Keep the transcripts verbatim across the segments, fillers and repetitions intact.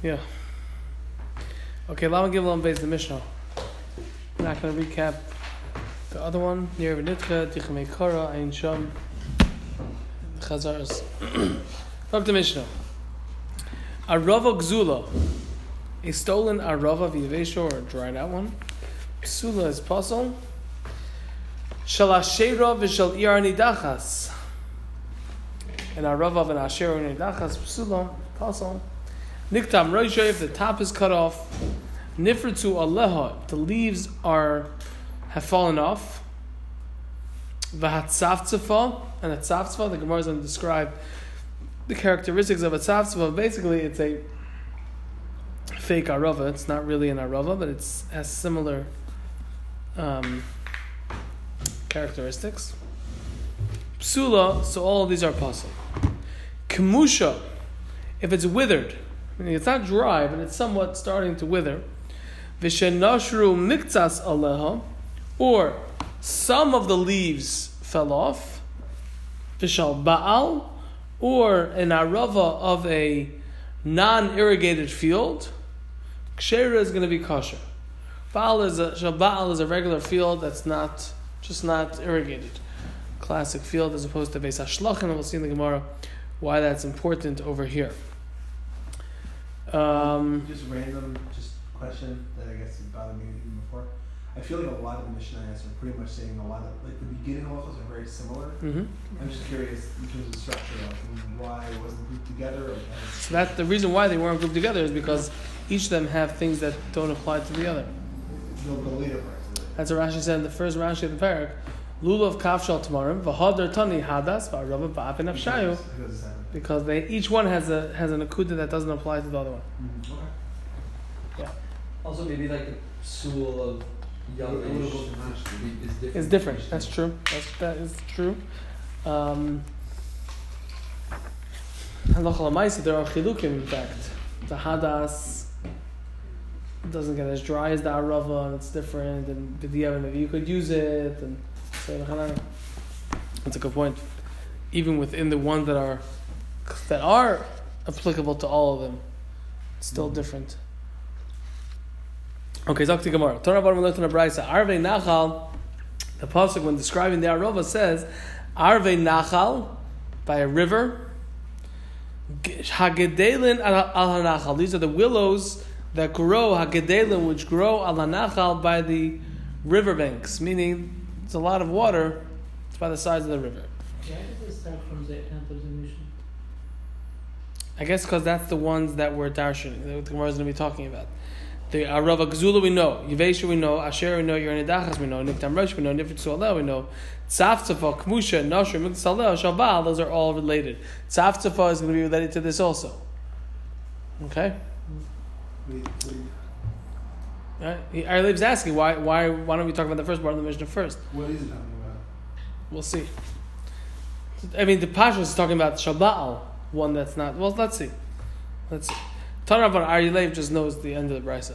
Yeah. Okay, Lama Gimel based the Mishnah. I'm not going to recap the other one. Near V'nitcha, Tichamei Kara, Ayin Sham, Chazars. Up to Mishnah. Arava Gzula. A stolen Arava v'yavesho, or a dried out one. Psula is puzzle. Shalashera v'shal ir nidachas. An Arava and Asher nidachas, Psula, puzzle. Niktam Roisha, if the top is cut off. Nifritzu aleha, the leaves are have fallen off. V'hatzavtzafa, and a tzavtzafa, the Gemara is going to describe the characteristics of a tzavtzafa. Basically, it's a fake arava. It's not really an arava, but it has similar um, characteristics. Psula, so all of these are possible. Kemusha, if it's withered, meaning it's not dry, but it's somewhat starting to wither. Vishenashru miktsas aleha, or some of the leaves fell off. Vishal baal, or an arava of a non-irrigated field. Kshera is going to be kosher. Baal is a shal baal is a regular field that's not just not irrigated, classic field as opposed to beis hashlachin. And we'll see in the Gemara why that's important over here. Um, just random, just question that I guess bothered me even before. I feel like a lot of the Mishnayos are pretty much saying a lot of, like the beginning halachos are very similar. Mm-hmm. I'm just curious in terms of structure, like why it wasn't grouped together. Or so that the reason why they weren't grouped together is because each of them have things that don't apply to the other. No, the later parts. That's what Rashi said in the first Rashi of the parak. Lulav kafshal tamarim v'hadar tani hadas v'arava ba'apin afshayu. Because they each one has a has an akuda that doesn't apply to the other one. Mm-hmm. Okay. Yeah. Also, maybe like the psul of young age is different. It's different. That's true. That's that is true. Um, Halacha l'maisa, there are chilukim. In fact, the hadas doesn't get as dry as the arava, and it's different. And b'diavad, maybe you could use it. And so, that's a good point. Even within the ones that are that are applicable to all of them, it's still mm-hmm. different. Okay, Zakti Gemara. Torah Bar Melech Braysa. Arvei Nachal. The pasuk when describing the arava says, Arvei Nachal, by a river. Hagedelin al Hanachal. These are the willows that grow. Hagedelin, which grow al Hanachal by the riverbanks, meaning it's a lot of water. It's by the sides of the river. Why does it start from the end of the Mishnah? I guess because that's the ones that we're darshaning, that the Gemara is going to be talking about. The Arava Gzula we know, Yevesha we know, Asher we know, Yernidachas we know, Niktam Rosh we know, Nifrit Su'aleh we know, Tzavtzafa, Kmusha, Nashr, Miksaleh, Shabal, those are all related. Tzavtzafa is going to be related to this also. Okay? Right? Arlev's asking, why, why, why don't we talk about the first part of the Mishnah first? What is it talking about? We'll see. I mean, the Pasha is talking about Shabal, one that's not. Well, let's see. Let's see. Tanarav Aryalev just knows the end of the brisa.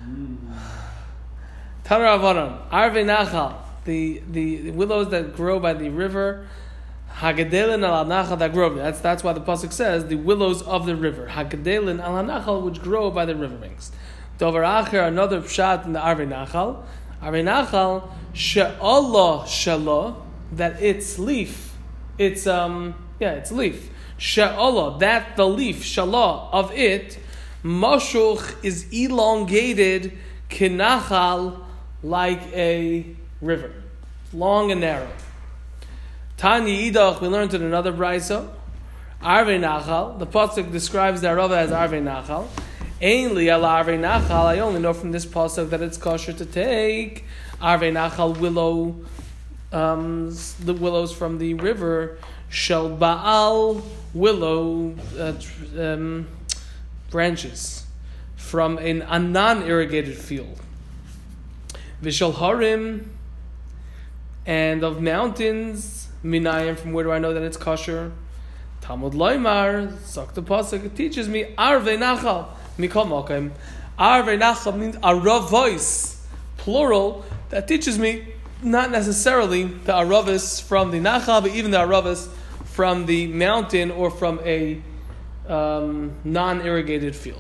Tanarav Aron Arvei Nachal, the the willows that grow by the river. Hagedelin al Nachal that grow. That's that's why the pasuk says the willows of the river. Hagedelin al Nachal which grow by the riverbanks. Dover Acher, another pshat in the Arvei Nachal. Arvei Nachal she'Allah shalah, that its leaf, it's um yeah its leaf. She'Allah, that the leaf shalah of it. Mashuch is elongated, kinachal, like a river, long and narrow. Tanya idach, we learned in another brayso, Arvei Nachal. The pasuk describes the arava as Arvei Nachal. Ein li ala Arvei Nachal. I only know from this pasuk that it's kosher to take Arvei Nachal willow, um, the willows from the river. Shel Baal willow. Uh, um, branches from an, a non-irrigated field. Vishal Harim, and of mountains, Minayim, from where do I know that it's kosher? Talmud Loimar, Sakta Pasuk, it teaches me, Arvei Nachal, Mikol Mokim. Arvei Nachal means aravos, plural, that teaches me not necessarily the aravis from the Nachal, but even the aravis from the mountain or from a um, non-irrigated field.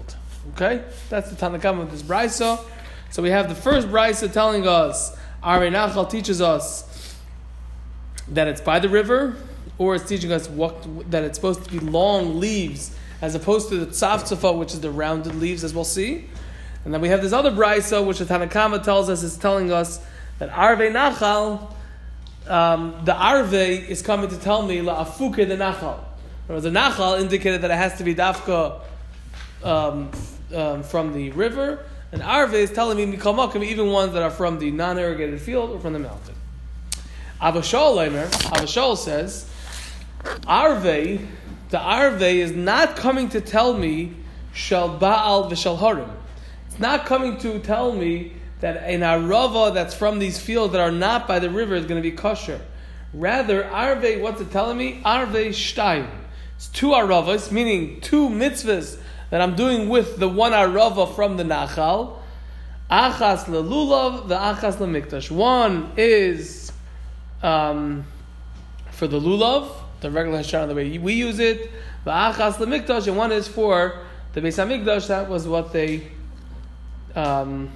Okay, that's the Tanakam of this brisa. So we have the first brisa telling us, Arvei Nachal teaches us that it's by the river, or it's teaching us what, that it's supposed to be long leaves, as opposed to the tzavtzafa, which is the rounded leaves, as we'll see. And then we have this other brisa, which the Tanakama tells us is telling us that Arvei Nachal, um, the Arvei is coming to tell me la'afuke the Nachal. Whereas the Nachal indicated that it has to be dafka um, um, from the river, and Arvei is telling me mikamakim, even ones that are from the non-irrigated field or from the mountain. Avashol Leimer, Avashol says, Arvei, the Arvei is not coming to tell me shal Baal v'shal Harim. It's not coming to tell me that an arava that's from these fields that are not by the river is going to be kosher. Rather, Arvei, what's it telling me? Arvei shtayim. It's two aravas, meaning two mitzvahs that I'm doing with the one arava from the Nachal. Achas lelulav, the achas lemikdash. One is um, for the lulav, the regular hashana, the way we use it. The achas lemikdash, and one is for the Beis Hamikdash. That was what they um,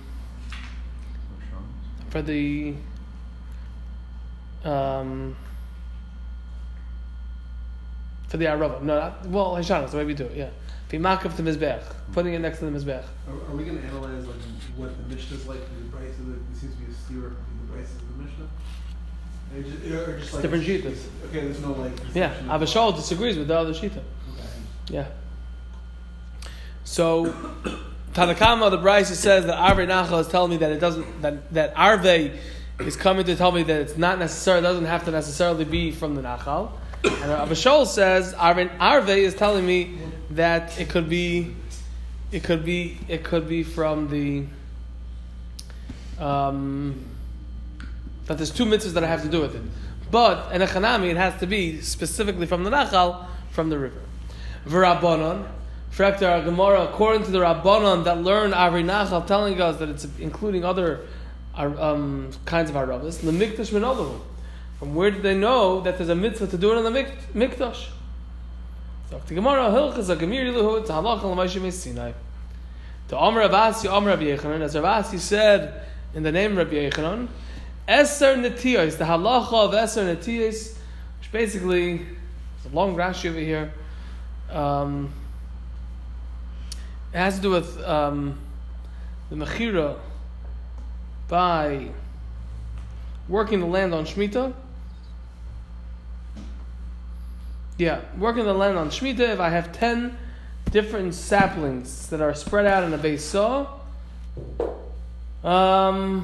for the um, for the arava. No, not, well, hashana is the way we do it. Yeah. V'makav to mizbech, putting it next to the mizbech. Are, are we going to analyze like what the Mishnah is like in the price of the? There seems to be a steer in the prices of the Mishnah. Or just, or just like different shitas. Okay, there's no like. Yeah, Avashol disagrees with the other shita. Okay. Yeah. So Tanakama, the Brisa says that Arvei Nachal is telling me that it doesn't that that Arvei is coming to tell me that it's not necessarily doesn't have to necessarily be from the Nachal. And Avashol says Arvei, Arvei is telling me that it could be, it could be, it could be from the, um, that there's two mitzvahs that I have to do with it. But in a Chanami, it has to be specifically from the Nachal, from the river. V'Rabbanon, Frekter Gemara, according to the Rabbanon that learn Arvei Nachal, telling us that it's including other um, kinds of aravas, Lemikdash Menolahu. From where did they know that there's a mitzvah to do it on the mik- mikdash? So the Gemara Hilchas a Gemiri Luhu to Halacha l'Moshe Sinai. To Amar Avasi, Amar Rabbi Yechanan, as Avasi said in the name of Rabbi Yechanan, Eser Netiyos, the halacha of Eser Netiyos, which basically is a long Rashi over here. Um, it has to do with um, the mechira by working the land on Shemitah. Yeah, working the land on Shemitah, if I have ten different saplings that are spread out in a base saw, um,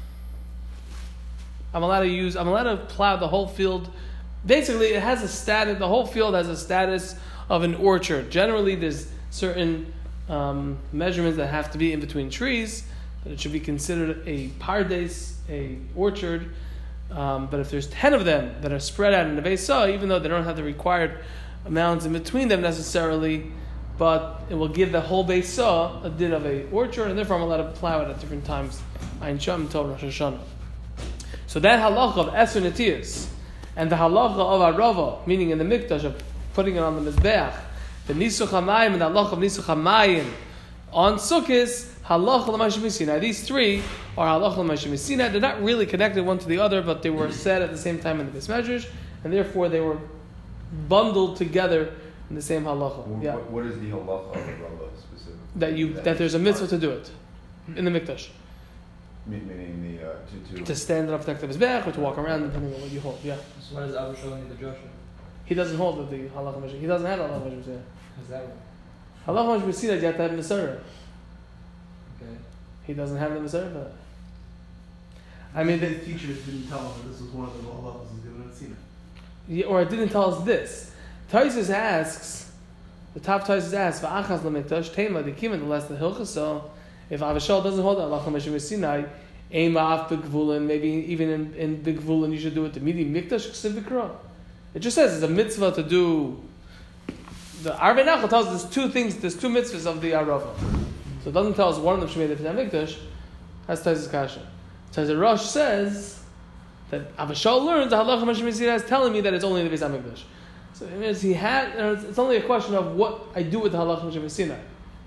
I'm allowed to use, I'm allowed to plow the whole field. Basically, it has a status, the whole field has a status of an orchard. Generally, there's certain um, measurements that have to be in between trees, but it should be considered a pardes, a orchard. Um, but if there's ten of them that are spread out in the base saw, even though they don't have the required amounts in between them necessarily, but it will give the whole base saw a din of a orchard, and therefore I'm allowed to plow it at different times. Ein Sham Tov Rosh Hashanah. So that halacha of Eser Netiyos and the halacha of Arava, meaning in the mikdash of putting it on the mizbeach, the Nisuch HaMayim and the halacha of Nisuch HaMayim on Sukkos, halacha l'Moshe Sinai. These three are halacha l'Moshe Sinai. They're not really connected one to the other, but they were said at the same time in the Beis Medrash, and therefore they were bundled together in the same halacha. What, yeah. what is the halacha of Rava specifically? That you that there's a mitzvah to do it in the mikdash. Meaning the uh, to, to To stand up next to his back or to walk around, depending on what you hold. Yeah. So why does Avashol need the Joshua? He doesn't hold with the halacha Moshe. He doesn't have halacha Moshe. How's that one? Halacha Moshe you have to have Mesorah. Okay. He doesn't have the Mesorah for that. I mean, his teachers didn't tell him that this was one of the halachas he's given in Sinai. Yeah, or it didn't tell us this. Taisus asks, the top Taisus asks, "Va'achas lemikdash tema dikim the less the hilchas." So, if Avashol doesn't hold halacha Moshe Sinai, ema af b'gvulin, maybe even in in b'gvulin you should do it. The midi mikdash k'siv b'kra. It just says it's a mitzvah to do. The Arvei Nachal tells us there's two things, there's two mitzvahs of the Arava. So it doesn't tell us one of them should be the Mikdash. That's Taisus Kasha. Taisus Rosh says that Avashol learns the halacha Moshe Sinai is telling me that it's only the Beis Hamikdash. So it means he had. It's only a question of what I do with the halacha Moshe Sinai.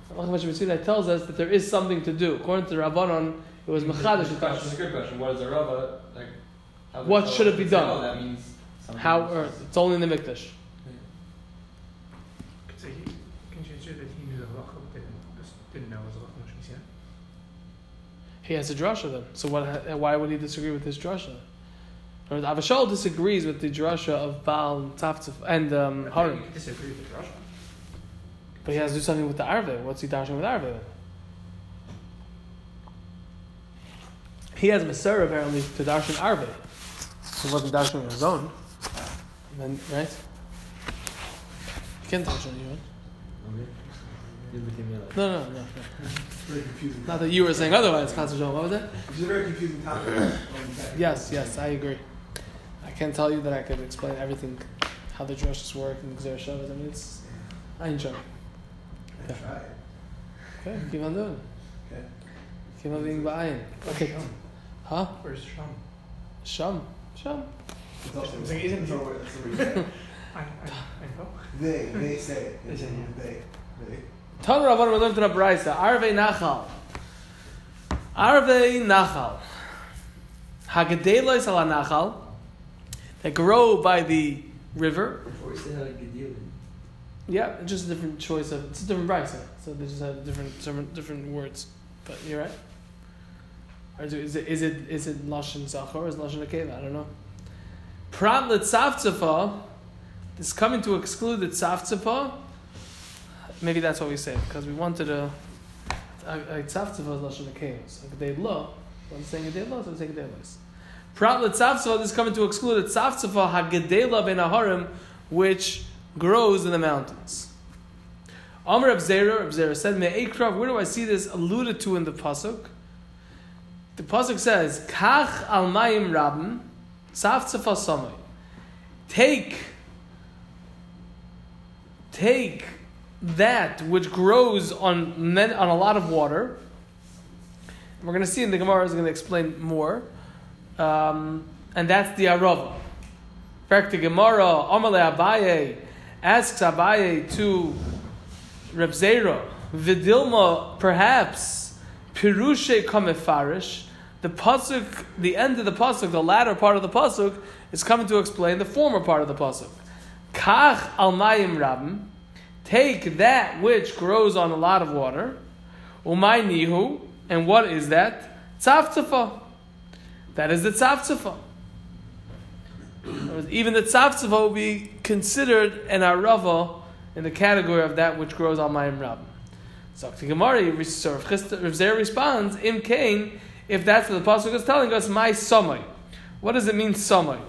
That tells us that there is something to do. According to Rabbanon, it was mechadish. The question is a good question. What is a Rava? Like, how What does should it be say, done? Oh, that means something. How? Or it's only in the mikdash. So he, can you ensure that he knew the halacha but didn't, just didn't know it was a halacha Moshe said? He has a drasha then. So what? Why would he disagree with this drasha? Or Avashal disagrees with the drasha of Baal Tzaftzaf and um, You Harim, could disagree with the Rasha. but he has to do something with the Arve. What's he dashing with Arve then? He has Masera apparently to darshan Arve. He wasn't dashing on his own. Then, right? You can't darshan on your own. No, no, no, no. Very confusing. Not that you were saying otherwise, Chazal. What was that? It's a very confusing topic. Yes, yes, I agree. I can't tell you that I could explain everything, how the drushes work and Gzer Shabbos. I mean, it's, I enjoy. I tried. Okay, keep on doing. Okay. Keep on being ba'ayin. Okay. Huh? Where's Sham? Sham. Sham. It's also, It's like, isn't it's he- always- it's always- I, I, I know. They, they say it. They say it. They, they. Tanu Rabbanan, we learned in a Braisa. Arvei Nachal. Arvei Nachal. Hagadelos ala Nachal. That grow by the river. Before we say how to Gedilin. Yeah, just a different choice of. It's a different Braisa. So they just have different, different, different words. But you're right. Or is it, is it, is it, is it Lashon Zachor or is it Lashon Akeva? I don't know. Prat L'Tzavtzafa is coming to exclude the Tzavtzafa. Maybe that's what we say, because we wanted a. A Tzavtzafa is Lashon Akeva. So Gedei Lo. I'm saying Gedei Lo, so I'm saying Gedei Lo. Prat L'Tzavtzafa is coming to exclude the Tzavtzafa HaGedela Ben Aharim, which grows in the mountains. Amr Reb Zera, Reb Zera said, Me'ekrav, where do I see this alluded to in the Pasuk? The Pasuk says, Kach al mayim rabim, tzavtzafa samay. Take, take that which grows on men, on a lot of water. We're going to see in the Gemara, is going to explain more. Um, and that's the Arava. Back to Gemara, Amar le Abaye, asks Abaye to Reb Zera, Vidilma, perhaps, Pirushe kamefarish, the pasuk, the end of the pasuk, the latter part of the pasuk, is coming to explain the former part of the pasuk. Kach al mayim rabim, take that which grows on a lot of water. Umay nihu, and what is that? Tzavtzafa. That is the tzavtzafa. Even the tzavtzafa will be considered an arava in the category of that which grows on mayim rabim. So the Gemara, Rav Zera responds, Im Kain, if that's what the pasuk is telling us, my samay. What does it mean, samay?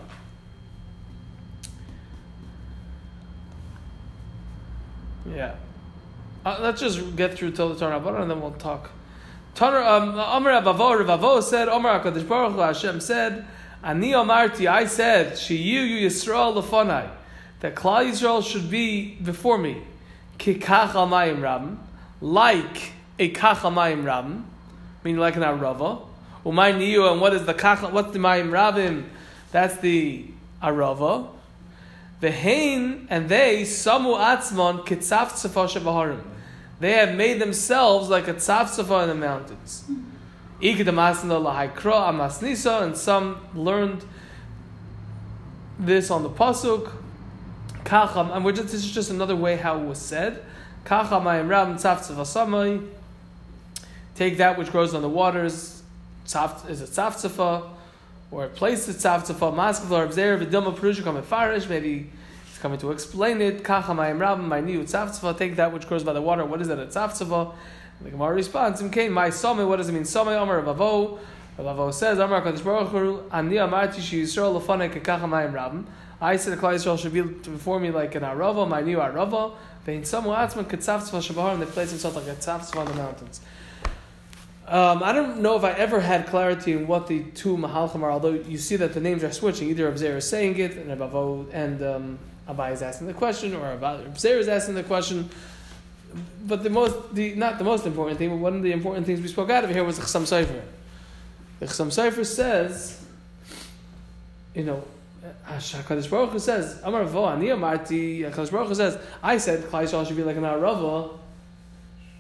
Yeah. Uh, let's just get through till the Torah Rabbanan and then we'll talk. Torah, um, Amar Avavo, Ravavo said, Amar HaKadosh Baruch Hu, Hashem said, Ani Amarti, I said, Sheyu Yisrael lefanai, that Klal Yisrael should be before me, Kikach al mayim rabim, like a kach mayim rabim, meaning like an arava. Umay niyu, and what is the kach? What's the mayim rabim? That's the arava. The hein, and they samu atzmon kitzavtzafa shebaharim. They have made themselves like a tzavtzafa in the mountains. Ikdamasna lahaykra amasnisa, and some learned this on the pasuk. Kacham, and we're just, this is just another way how it was said. Kacham mayim rabim tzavtzafa samai. Take that which grows on the waters. Tzaf, is it tzavtzafa? Or place the tzavtzafa. Maskevlar Abzer v'dilma perusha come farish. Maybe he's coming to explain it. Kacham mayim rabim my new tzavtzafa. Take that which grows by the water. What is that? A tzavtzafa. The Gemara responds, "Imkain my samai. What does it mean? Samai Amar Ravavo. Ravavo says, Amar HaKadosh Baruch Hu, Ani amarti sheYisrael lefanei kekacham mayim rabim. I said the Klal Yisrael should be before me like an arava, my new arava. Vein samu atzman ketzavtzafa shebaharim. They place themselves like a tzavtzafa on the mountains. Um, I don't know if I ever had clarity in what the two mahalchim are. Although you see that the names are switching. Either Rav Zera is saying it, and Ravavo and um, Abai is asking the question, or Rav Zera is asking the question. But the most, the not the most important thing, but one of the important things we spoke out of here was the Chassam Sofer. The Chassam Sofer says, you know, HaKadosh Baruch Hu says, Amar Vo, Ani Amarti, HaKadosh Baruch Hu says, I said, Klal Yisrael should be like an Arava.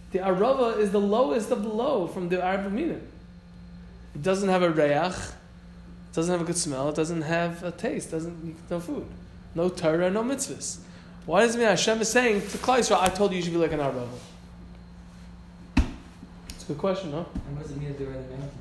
The arava is the lowest of the low from the Arba Minim. It doesn't have a reach, it doesn't have a good smell, it doesn't have a taste, doesn't no food, no Torah, no mitzvahs. Why does it mean Hashem is saying to Klal Yisrael, I told you you should be like an arava? It's a good question, no? And what does it mean that they were in the mountains?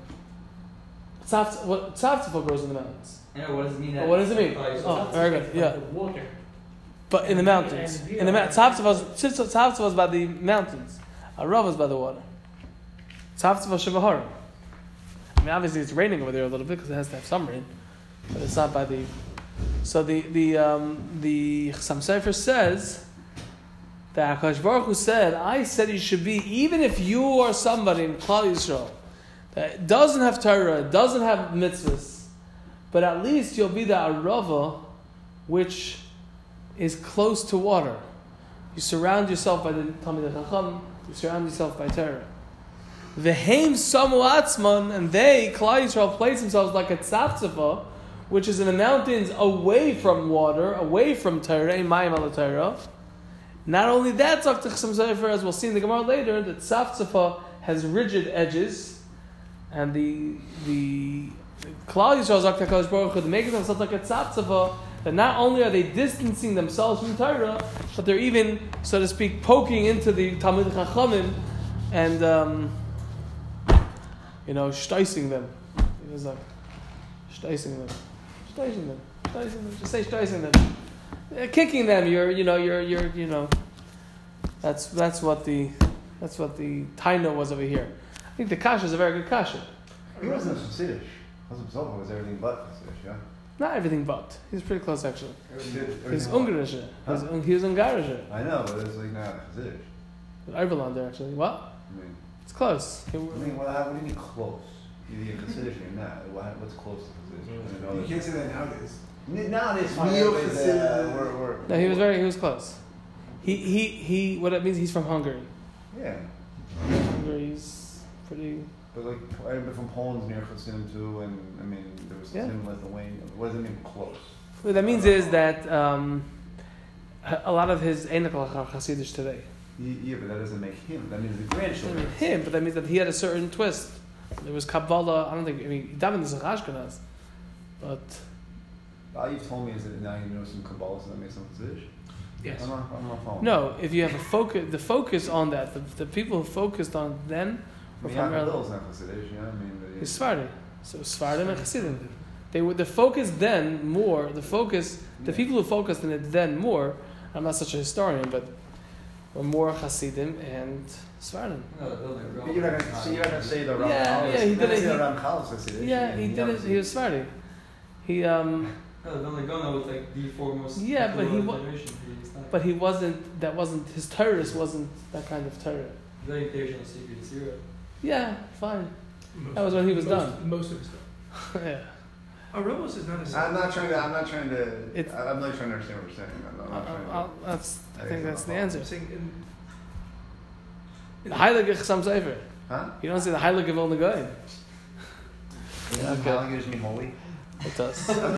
Tzaf, what tzavtzava grows in the mountains. I know, what does it mean? Oh, That what does it mean? Klal Yisrael- Oh, very good. Yeah. The water. But in the mountains. In the mountains. Tzavtzava is by the mountains. Arava is by the water. Tzavtzava Shevahar. I mean, obviously it's raining over there a little bit because it has to have some rain, but it's not by the. So the the um, the Chassam Sofer says that Hakadosh Baruch Hu said, "I said you should be even if you are somebody in Klal Yisrael that doesn't have Torah, doesn't have mitzvahs, but at least you'll be the arava, which is close to water. You surround yourself by the Talmidei Chacham. You surround yourself by Torah." V'heim samu atzman, and they, Klal Yisrael, place themselves like a tzavtzava, which is in the mountains away from water, away from Torah, in Mayim ala Torah. Not only that, Zok Chassam Sofer, as we'll see in the Gemara later, the tzavtzava has rigid edges, and the the Klal Yisrael, Zok HaKadosh Baruch Hu, they make themselves like a tzavtzava, that not only are they distancing themselves from Torah, but they're even, so to speak, poking into the Talmidei Chachamim and, um, you know, shtoising them. It was like, shtoising them. Shtoising them. Shtoising them. Just say shtoising them. Uh, kicking them, you're, you know, you're, you're, you know, that's, that's what the, that's what the taina was over here. I think the kasha is a very good kasha. He wasn't Hasidish. Chassam Sofer was everything but Hasidish, yeah? Not everything but. He's pretty close actually. Everything- He's everything but. Ungarische. Huh? He's, he was Ungarische. I know, but it's like not Hasidish. Iberlander actually. What? I mean, It's close. I mean, what, how, what do you mean close? Either you're Hasidish or you're not. What, what's close to Hasidish? I know You that- can't say that nowadays. N- Nowadays, fine, Neo everybody's, Hasidic. uh, we're, we're, No, he was very. He was close. He he he. What it means? He's from Hungary. Yeah. Hungary's pretty. But like, everybody from Poland's near Chassidim too, and I mean, there was Yeah. Chassidim in Lithuania. What does it mean close? What that means is that um, a lot of his Einach are Hasidish today. Y- Yeah, but that doesn't make him. That means the grandchildren. Him, but that means that he had a certain twist. There was Kabbalah. I don't think. I mean, David is a Ashkenaz, but All you've told me is that now you know some Kabbalah, so that makes him Hasidish. Yes. I'm not, I'm not following. no. If you have a focus, the focus on that, the, the people who focused on then I were mean, Yaakov primarily Bill's not Hasidish, you know what I mean? But he's Sephardi. So Sephardim and Hasidim. They were the focus then more. The focus, the people who focused on it then more. I'm not such a historian, but were more Hasidim and Sephardim. No, the building. But you're not gonna, so you're not gonna say the Ram Yeah, Chal is- yeah, he you're not did it- gonna say he- the Ram Chal is Hasidish. Yeah, I mean, he did it. obviously- He was Sephardi. He um, No, the Vilna Gaon was like the foremost. Yeah, but he people wa- of the generation for his time. but he wasn't. That wasn't his Torah. Wasn't that kind of Torah. Very occasional secret zero. Yeah, fine. Most- That was when he was most, done. Most of his stuff. yeah. Aromos is not a I'm not trying to. I'm not trying to. It's- I'm not trying to understand what you're saying. I'm not, I'm not trying to. I'll, that's. I I think guess that's the I'll- answer. I'm saying in, in The Heilige Chassam Sofer. Huh? You don't say the Heilige Vilna Gaon. Yeah, Okay. okay. Mean holy. It does.